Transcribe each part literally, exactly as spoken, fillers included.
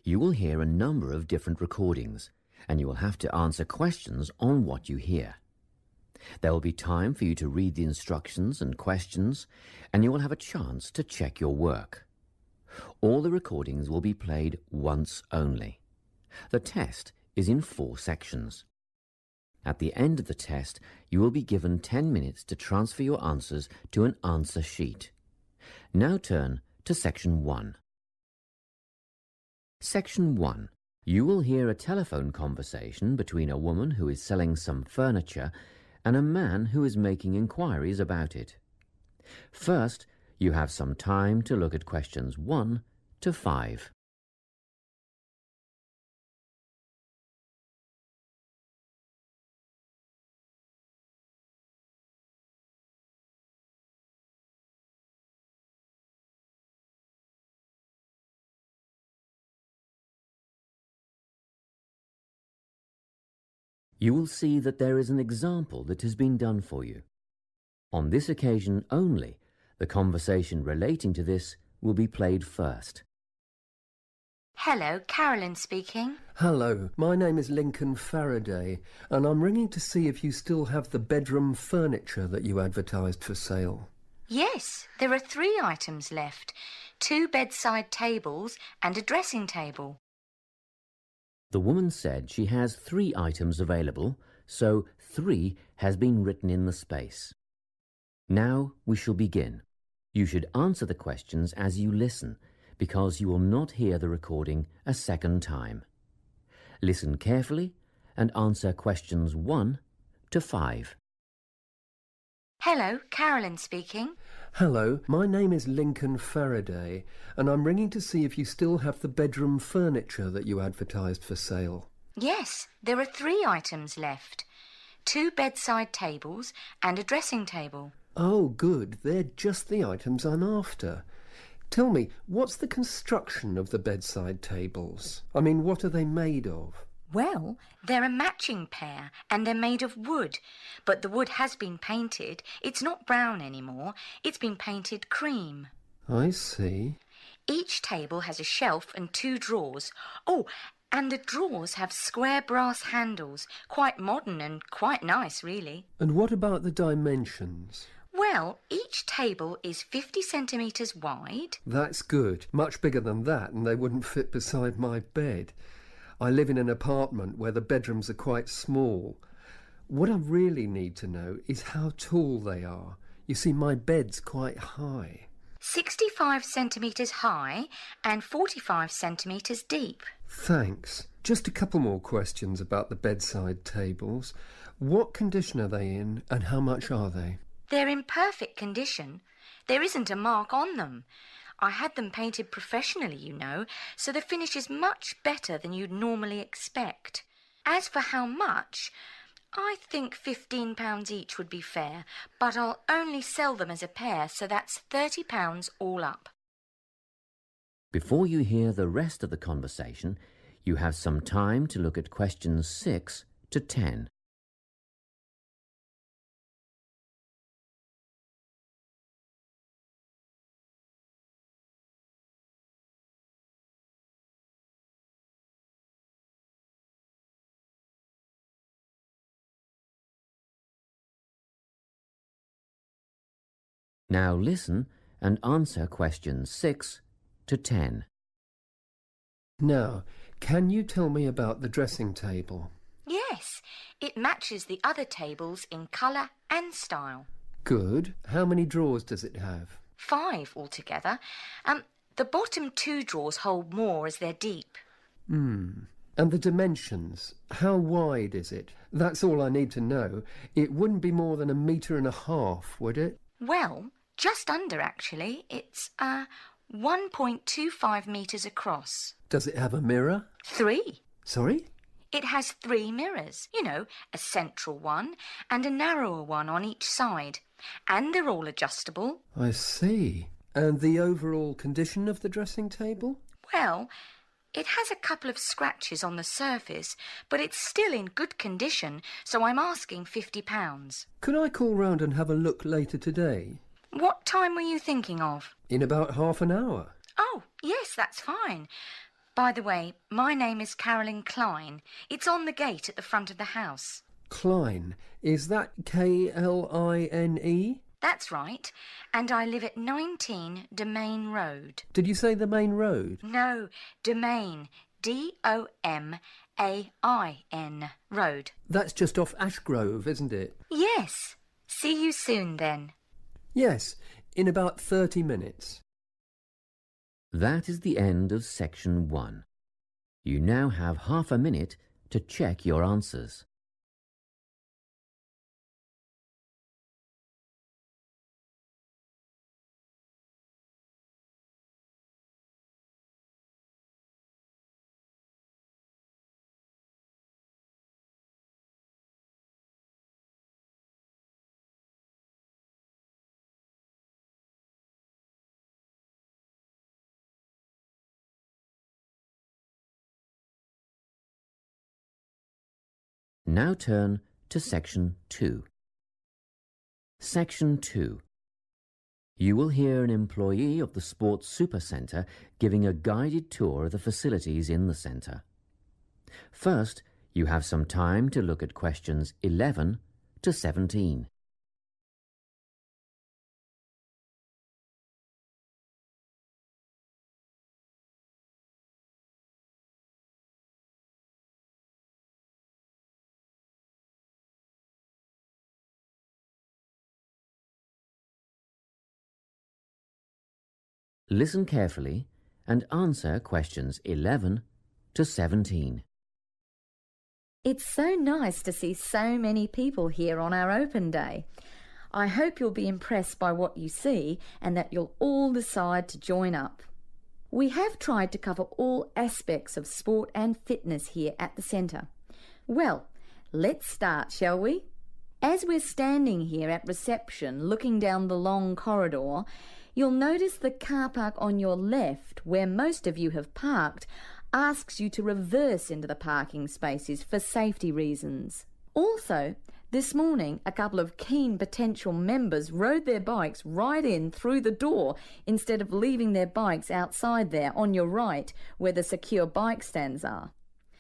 You will hear a number of different recordings, and you will have to answer questions on what you hear. There will be time for you to read the instructions and questions, and you will have a chance to check your work. All the recordings will be played once only. The test is in four sections. At the end of the test, you will be given ten minutes to transfer your answers to an answer sheet. Now turn to Section one. Section one. You will hear a telephone conversation between a woman who is selling some furniture and a man who is making inquiries about it. First, you have some time to look at questions one to five. You will see that there is an example that has been done for you. On this occasion only, the conversation relating to this will be played first. Hello, Carolyn speaking. Hello, my name is Lincoln Faraday, and I'm ringing to see if you still have the bedroom furniture that you advertised for sale. Yes, there are three items left. Two bedside tables and a dressing table. The woman said she has three items available, so three has been written in the space. Now we shall begin. You should answer the questions as you listen, because you will not hear the recording a second time. Listen carefully and answer questions one to five. Hello, Carolyn speaking. Hello, my name is Lincoln Faraday, and I'm ringing to see if you still have the bedroom furniture that you advertised for sale. Yes, there are three items left. Two bedside tables and a dressing table. Oh, good. They're just the items I'm after. Tell me, what's the construction of the bedside tables? I mean, what are they made of? Well, they're a matching pair and they're made of wood. But the wood has been painted. It's not brown anymore. It's been painted cream. I see. Each table has a shelf and two drawers. Oh, and the drawers have square brass handles. Quite modern and quite nice, really. And what about the dimensions? Well, each table is fifty centimetres wide. That's good. Much bigger than that, and they wouldn't fit beside my bed. I live in an apartment where the bedrooms are quite small. What I really need to know is how tall they are. You see, my bed's quite high. sixty-five centimetres high and forty-five centimetres deep. Thanks. Just a couple more questions about the bedside tables. What condition are they in and how much are they? They're in perfect condition. There isn't a mark on them. I had them painted professionally, you know, so the finish is much better than you'd normally expect. As for how much, I think fifteen pounds each would be fair, but I'll only sell them as a pair, so that's thirty pounds all up. Before you hear the rest of the conversation, you have some time to look at questions six to ten. Now listen and answer questions six to ten. Now, can you tell me about the dressing table? Yes, it matches the other tables in colour and style. Good. How many drawers does it have? Five altogether. Um, the bottom two drawers hold more as they're deep. Hmm. And the dimensions? How wide is it? That's all I need to know. It wouldn't be more than a metre and a half, would it? Well, just under, actually. It's, uh, one point two five metres across. Does it have a mirror? Three. Sorry? It has three mirrors. You know, a central one and a narrower one on each side. And they're all adjustable. I see. And the overall condition of the dressing table? Well, it has a couple of scratches on the surface, but it's still in good condition, so I'm asking fifty pounds. Could I call round and have a look later today? What time were you thinking of? In about half an hour. Oh, yes, that's fine. By the way, my name is Carolyn Klein. It's on the gate at the front of the house. Klein. Is that K L I N E? That's right. And I live at nineteen Domain Road. Did you say the main road? No, Domain. D O M A I N. Road. That's just off Ashgrove, isn't it? Yes. See you soon, then. Yes, in about thirty minutes. That is the end of section one. You now have half a minute to check your answers. Now turn to section two. Section two. You will hear an employee of the Sports Supercentre giving a guided tour of the facilities in the centre. First, you have some time to look at questions eleven to seventeen. Listen carefully and answer questions eleven to seventeen. It's so nice to see so many people here on our open day. I hope you'll be impressed by what you see and that you'll all decide to join up. We have tried to cover all aspects of sport and fitness here at the centre. Well, let's start, shall we? As we're standing here at reception looking down the long corridor, you'll notice the car park on your left, where most of you have parked, asks you to reverse into the parking spaces for safety reasons. Also, this morning, a couple of keen potential members rode their bikes right in through the door instead of leaving their bikes outside there on your right, where the secure bike stands are.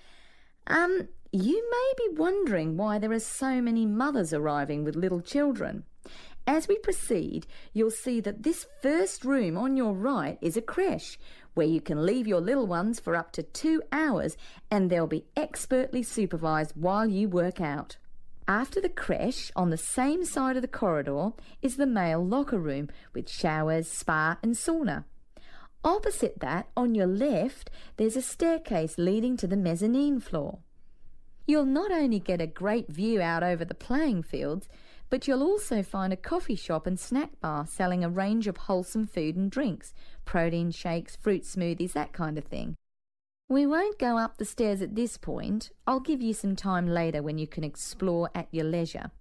Um, you may be wondering why there are so many mothers arriving with little children. As we proceed, you'll see that this first room on your right is a creche, where you can leave your little ones for up to two hours and they'll be expertly supervised while you work out. After the creche, on the same side of the corridor, is the male locker room with showers, spa and sauna. Opposite that, on your left, there's a staircase leading to the mezzanine floor. You'll not only get a great view out over the playing fields, but you'll also find a coffee shop and snack bar selling a range of wholesome food and drinks, protein shakes, fruit smoothies, that kind of thing. We won't go up the stairs at this point. I'll give you some time later when you can explore at your leisure.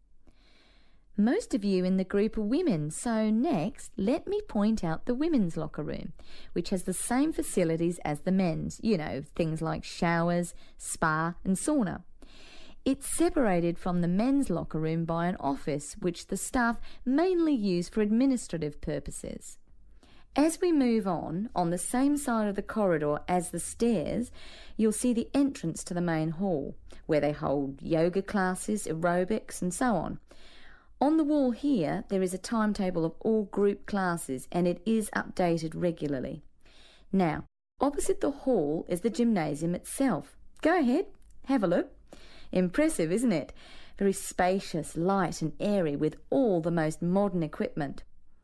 Most of you in the group are women, so next let me point out the women's locker room, which has the same facilities as the men's, you know, things like showers, spa and sauna. It's separated from the men's locker room by an office which the staff mainly use for administrative purposes. As we move on, on the same side of the corridor as the stairs, you'll see the entrance to the main hall, where they hold yoga classes, aerobics and so on. On the wall here, there is a timetable of all group classes and it is updated regularly. Now, opposite the hall is the gymnasium itself. Go ahead, have a look. Impressive, isn't it? Very spacious, light and airy with all the most modern equipment.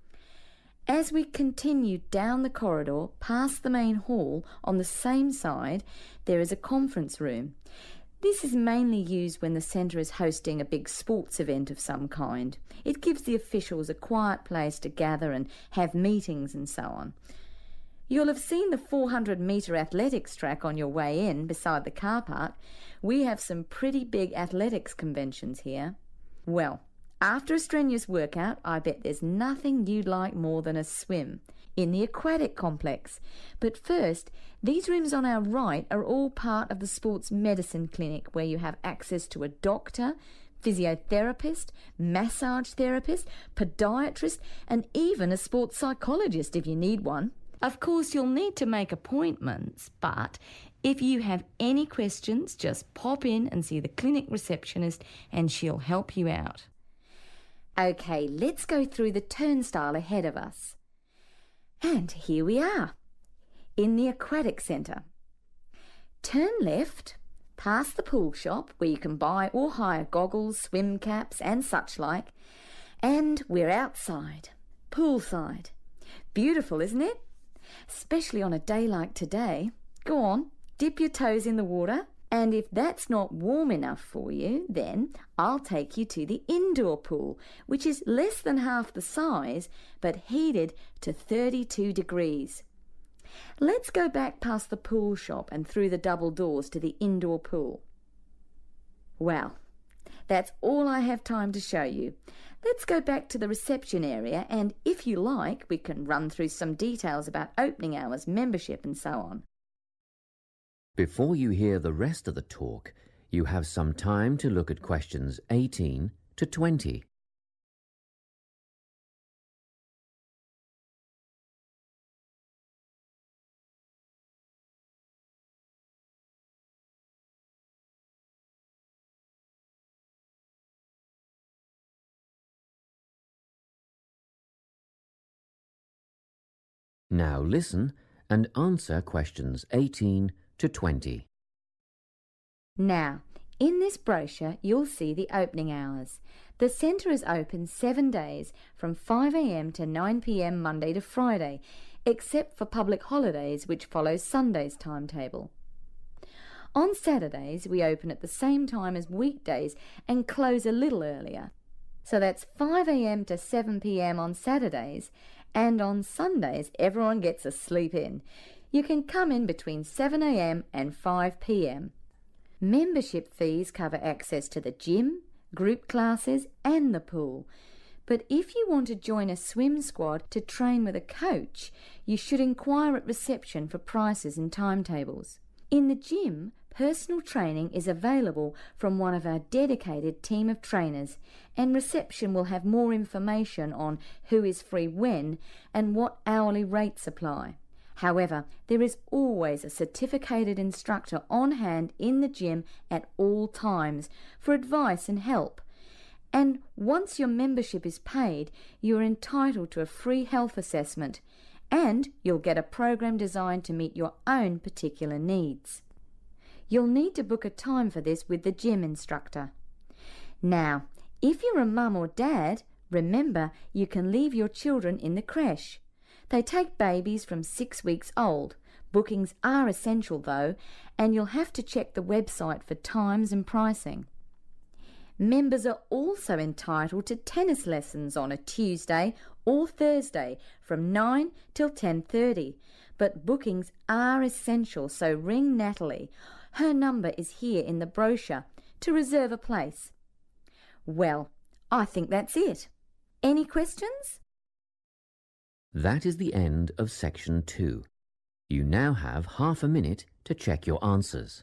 As we continue down the corridor past the main hall, on the same side, there is a conference room. This is mainly used when the centre is hosting a big sports event of some kind. It gives the officials a quiet place to gather and have meetings and so on. You'll have seen the four hundred metre athletics track on your way in beside the car park. We have some pretty big athletics conventions here. Well, after a strenuous workout, I bet there's nothing you'd like more than a swim in the aquatic complex. But first, these rooms on our right are all part of the sports medicine clinic, where you have access to a doctor, physiotherapist, massage therapist, podiatrist, and even a sports psychologist if you need one. Of course, you'll need to make appointments, but if you have any questions, just pop in and see the clinic receptionist and she'll help you out. OK, let's go through the turnstile ahead of us. And here we are, in the Aquatic Centre. Turn left, past the pool shop where you can buy or hire goggles, swim caps and such like, and we're outside, poolside. Beautiful, isn't it? Especially on a day like today. Go on, dip your toes in the water, and if that's not warm enough for you, then I'll take you to the indoor pool, which is less than half the size, but heated to thirty-two degrees. Let's go back past the pool shop and through the double doors to the indoor pool. Well, that's all I have time to show you. Let's go back to the reception area, and if you like, we can run through some details about opening hours, membership and so on. Before you hear the rest of the talk, you have some time to look at questions eighteen to twenty. Now listen and answer questions eighteen to twenty. Now, in this brochure, you'll see the opening hours. The centre is open seven days from five a m to nine p m Monday to Friday, except for public holidays, which follows Sunday's timetable. On Saturdays, we open at the same time as weekdays and close a little earlier. So that's five a m to seven p m on Saturdays, and on Sundays everyone gets a sleep in. You can come in between seven a m and five p m. Membership fees cover access to the gym, group classes and the pool. But if you want to join a swim squad to train with a coach, you should inquire at reception for prices and timetables. In the gym, personal training is available from one of our dedicated team of trainers, and reception will have more information on who is free when and what hourly rates apply. However, there is always a certificated instructor on hand in the gym at all times for advice and help. And once your membership is paid, you are entitled to a free health assessment, and you'll get a program designed to meet your own particular needs. You'll need to book a time for this with the gym instructor. Now, if you're a mum or dad, remember you can leave your children in the creche. They take babies from six weeks old. Bookings are essential though, and you'll have to check the website for times and pricing. Members are also entitled to tennis lessons on a Tuesday or Thursday from nine till ten thirty, but bookings are essential, so ring Natalie. Her number is here in the brochure to reserve a place. Well, I think that's it. Any questions? That is the end of section two. You now have half a minute to check your answers.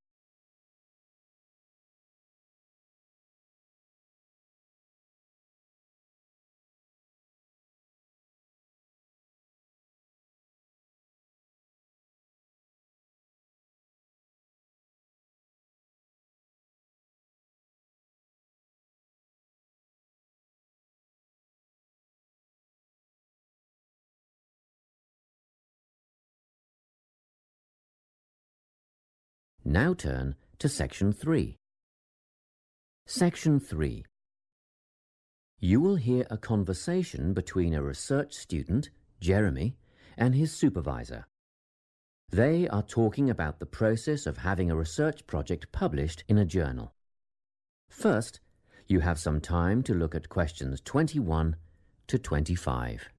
Now turn to section three. Section three. You will hear a conversation between a research student, Jeremy, and his supervisor. They are talking about the process of having a research project published in a journal. First, you have some time to look at questions twenty-one to twenty-five.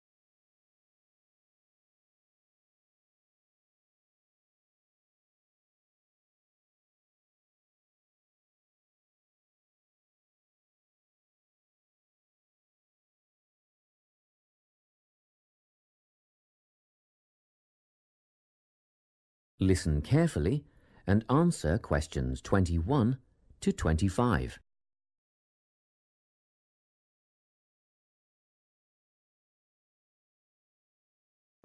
Listen carefully and answer questions twenty-one to twenty-five.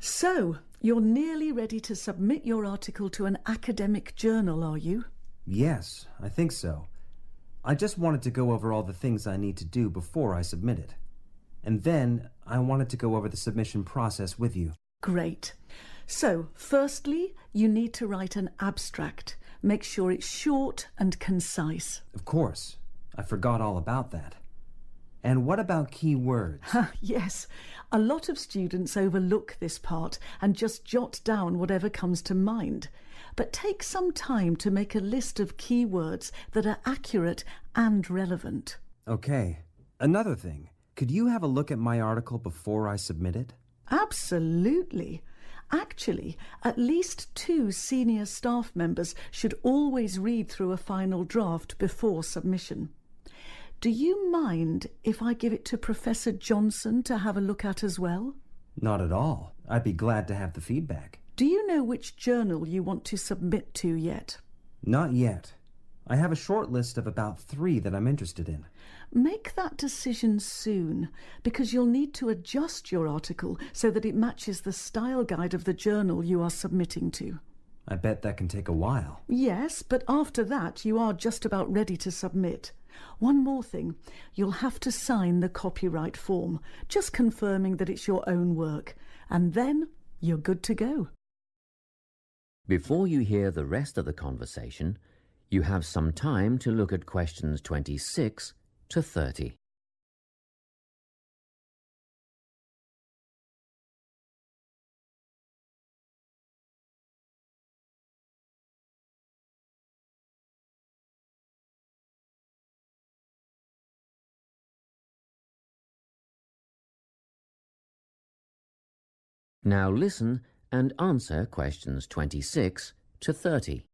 So, you're nearly ready to submit your article to an academic journal, are you? Yes, I think so. I just wanted to go over all the things I need to do before I submit it. And then I wanted to go over the submission process with you. Great. So, firstly, you need to write an abstract. Make sure it's short and concise. Of course. I forgot all about that. And what about key words? Yes, a lot of students overlook this part and just jot down whatever comes to mind. But take some time to make a list of keywords that are accurate and relevant. Okay. Another thing. Could you have a look at my article before I submit it? Absolutely. Actually, at least two senior staff members should always read through a final draft before submission. Do you mind if I give it to Professor Johnson to have a look at as well? Not at all. I'd be glad to have the feedback. Do you know which journal you want to submit to yet? Not yet. I have a short list of about three that I'm interested in. Make that decision soon, because you'll need to adjust your article so that it matches the style guide of the journal you are submitting to. I bet that can take a while. Yes, but after that you are just about ready to submit. One more thing, you'll have to sign the copyright form, just confirming that it's your own work, and then you're good to go. Before you hear the rest of the conversation, you have some time to look at questions twenty-six to thirty. Now listen and answer questions twenty-six to thirty.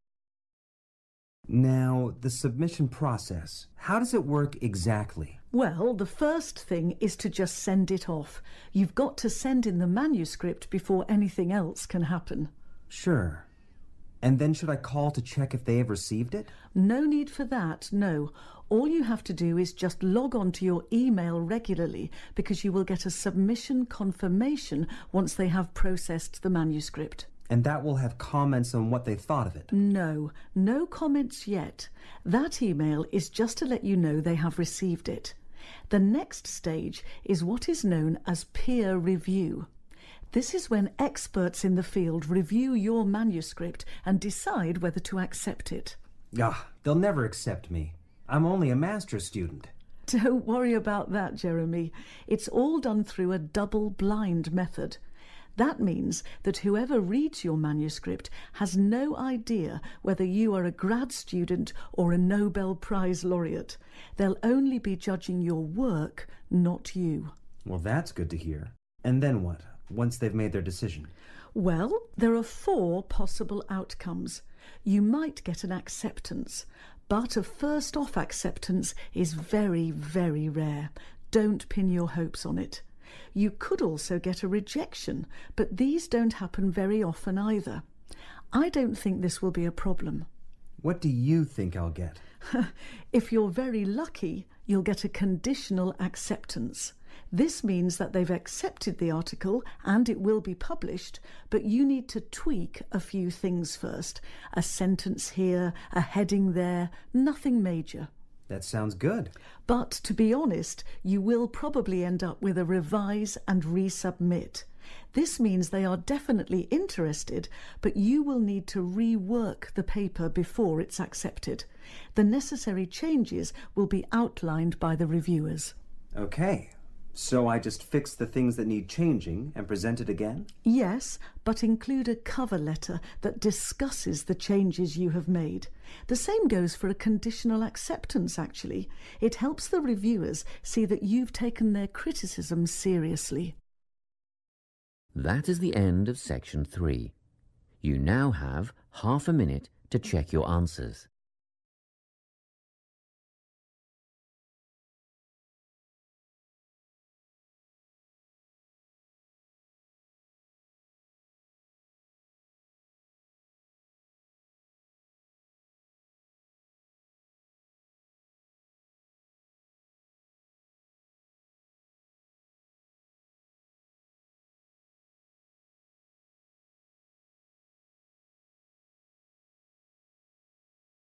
Now, the submission process. How does it work exactly? Well, the first thing is to just send it off. You've got to send in the manuscript before anything else can happen. Sure. And then should I call to check if they have received it? No need for that, no. All you have to do is just log on to your email regularly, because you will get a submission confirmation once they have processed the manuscript. And that will have comments on what they thought of it? No, no comments yet. That email is just to let you know they have received it. The next stage is what is known as peer review. This is when experts in the field review your manuscript and decide whether to accept it. Ah, they'll never accept me. I'm only a master's student. Don't worry about that, Jeremy. It's all done through a double-blind method. That means that whoever reads your manuscript has no idea whether you are a grad student or a Nobel Prize laureate. They'll only be judging your work, not you. Well, that's good to hear. And then what, once they've made their decision? Well, there are four possible outcomes. You might get an acceptance, but a first-off acceptance is very, very rare. Don't pin your hopes on it. You could also get a rejection, but these don't happen very often either. I don't think this will be a problem. What do you think I'll get? If you're very lucky, you'll get a conditional acceptance. This means that they've accepted the article and it will be published, but you need to tweak a few things first. A sentence here, a heading there, nothing major. That sounds good. But to be honest, you will probably end up with a revise and resubmit. This means they are definitely interested, but you will need to rework the paper before it's accepted. The necessary changes will be outlined by the reviewers. Okay. So I just fix the things that need changing and present it again? Yes, but include a cover letter that discusses the changes you have made. The same goes for a conditional acceptance, actually. It helps the reviewers see that you've taken their criticism seriously. That is the end of section three. You now have half a minute to check your answers.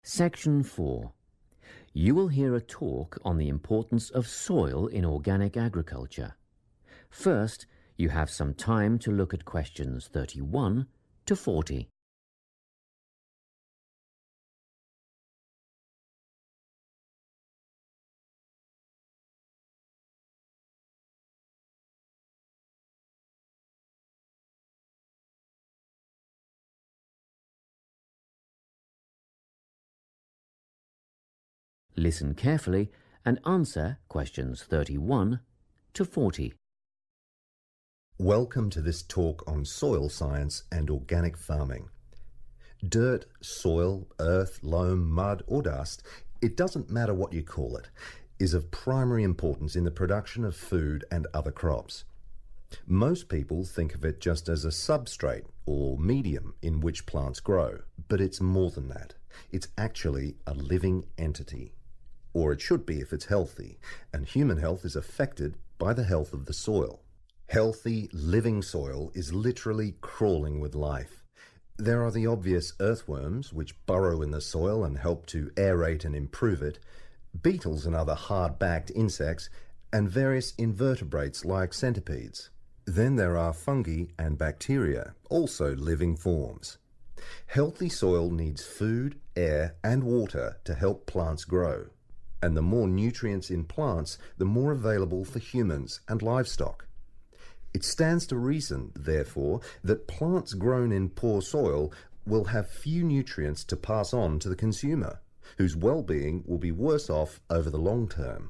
Section four. You will hear a talk on the importance of soil in organic agriculture. First, you have some time to look at questions thirty-one to forty. Listen carefully and answer questions thirty-one to forty. Welcome to this talk on soil science and organic farming. Dirt, soil, earth, loam, mud or dust, it doesn't matter what you call it, is of primary importance in the production of food and other crops. Most people think of it just as a substrate or medium in which plants grow, but it's more than that. It's actually a living entity. Or it should be if it's healthy, and human health is affected by the health of the soil. Healthy, living soil is literally crawling with life. There are the obvious earthworms, which burrow in the soil and help to aerate and improve it, beetles and other hard-backed insects, and various invertebrates like centipedes. Then there are fungi and bacteria, also living forms. Healthy soil needs food, air, and water to help plants grow. And the more nutrients in plants, the more available for humans and livestock. It stands to reason, therefore, that plants grown in poor soil will have few nutrients to pass on to the consumer, whose well-being will be worse off over the long term.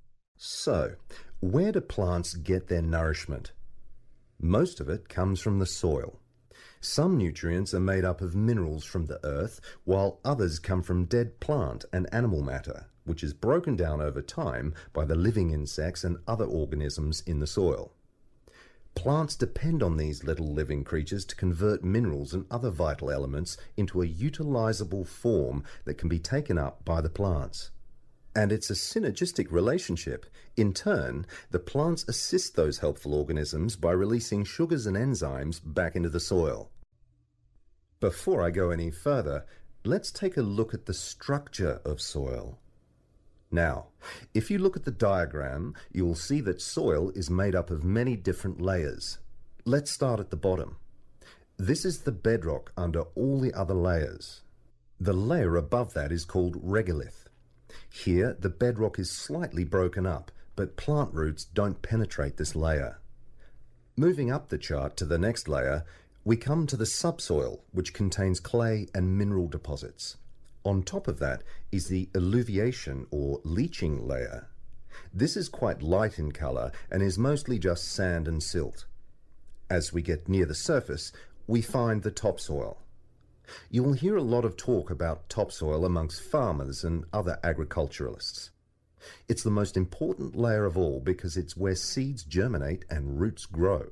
So, where do plants get their nourishment? Most of it comes from the soil. Some nutrients are made up of minerals from the earth, while others come from dead plant and animal matter, which is broken down over time by the living insects and other organisms in the soil. Plants depend on these little living creatures to convert minerals and other vital elements into a utilizable form that can be taken up by the plants. And it's a synergistic relationship. In turn, the plants assist those helpful organisms by releasing sugars and enzymes back into the soil. Before I go any further, let's take a look at the structure of soil. Now, if you look at the diagram, you will see that soil is made up of many different layers. Let's start at the bottom. This is the bedrock under all the other layers. The layer above that is called regolith. Here, the bedrock is slightly broken up, but plant roots don't penetrate this layer. Moving up the chart to the next layer, we come to the subsoil, which contains clay and mineral deposits. On top of that is the alluviation or leaching layer. This is quite light in colour and is mostly just sand and silt. As we get near the surface, we find the topsoil. You will hear a lot of talk about topsoil amongst farmers and other agriculturalists. It's the most important layer of all because it's where seeds germinate and roots grow.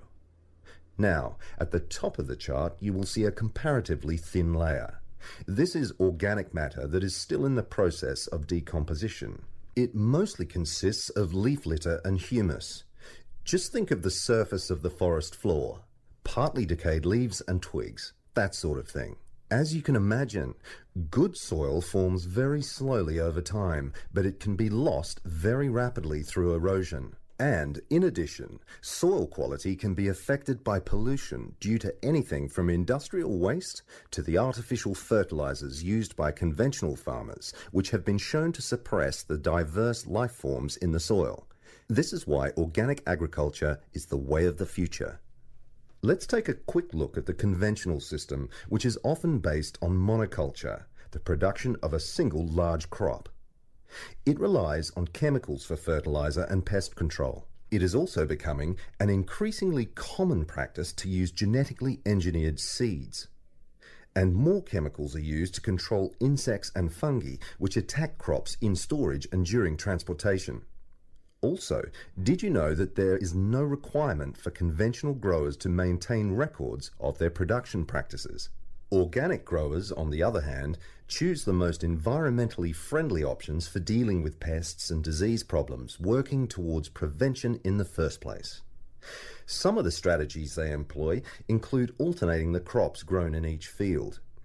Now, at the top of the chart, you will see a comparatively thin layer. This is organic matter that is still in the process of decomposition. It mostly consists of leaf litter and humus. Just think of the surface of the forest floor, partly decayed leaves and twigs, that sort of thing. As you can imagine, good soil forms very slowly over time, but it can be lost very rapidly through erosion. And, in addition, soil quality can be affected by pollution due to anything from industrial waste to the artificial fertilizers used by conventional farmers, which have been shown to suppress the diverse life forms in the soil. This is why organic agriculture is the way of the future. Let's take a quick look at the conventional system, which is often based on monoculture, the production of a single large crop. It relies on chemicals for fertilizer and pest control. It is also becoming an increasingly common practice to use genetically engineered seeds. And more chemicals are used to control insects and fungi, which attack crops in storage and during transportation. Also, did you know that there is no requirement for conventional growers to maintain records of their production practices? Organic growers, on the other hand, choose the most environmentally friendly options for dealing with pests and disease problems, working towards prevention in the first place. Some of the strategies they employ include alternating the crops grown in each field.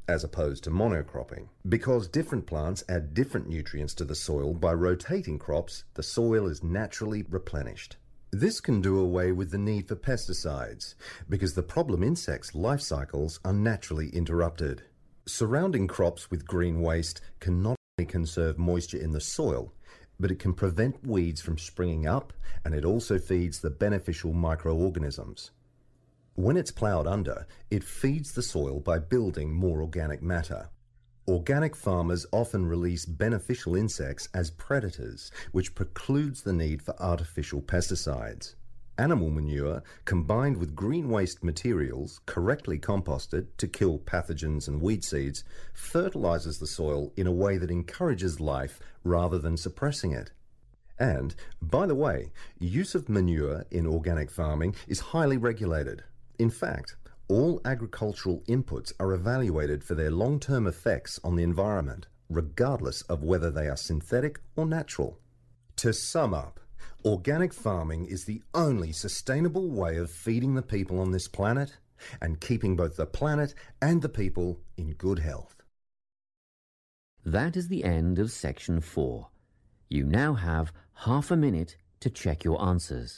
as opposed to monocropping. Because different plants add different nutrients to the soil, by rotating crops, the soil is naturally replenished. This can do away with the need for pesticides, because the problem insects' life cycles are naturally interrupted. Surrounding crops with green waste can not only conserve moisture in the soil, but it can prevent weeds from springing up, and it also feeds the beneficial microorganisms. When it's ploughed under, it feeds the soil by building more organic matter. Organic farmers often release beneficial insects as predators, which precludes the need for artificial pesticides. Animal manure, combined with green waste materials, correctly composted to kill pathogens and weed seeds, fertilizes the soil in a way that encourages life rather than suppressing it. And, by the way, use of manure in organic farming is highly regulated. In fact, all agricultural inputs are evaluated for their long-term effects on the environment, regardless of whether they are synthetic or natural. To sum up, organic farming is the only sustainable way of feeding the people on this planet and keeping both the planet and the people in good health. That is the end of section four. You now have half a minute to check your answers.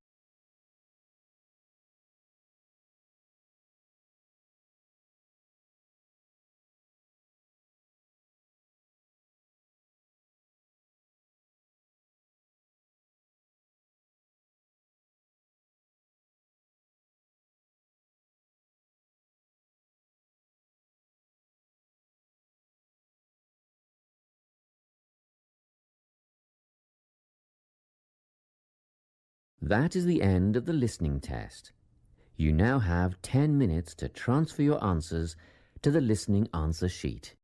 That is the end of the listening test. You now have ten minutes to transfer your answers to the listening answer sheet.